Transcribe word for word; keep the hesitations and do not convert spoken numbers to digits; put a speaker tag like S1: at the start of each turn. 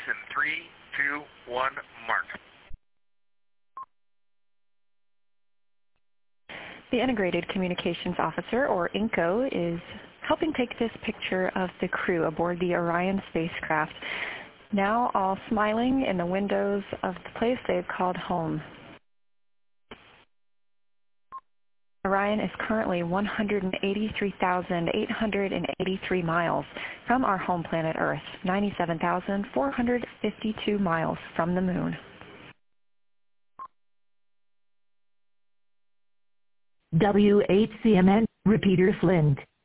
S1: in three, two, one, mark.
S2: The Integrated Communications Officer, or I N C O, is helping take this picture of the crew aboard the Orion spacecraft, now all smiling in the windows of the place they've called home. Orion is currently one hundred eighty-three thousand eight hundred eighty-three miles from our home planet Earth, ninety-seven thousand four hundred fifty-two miles from the Moon.
S3: W eight C M N, repeater Flint.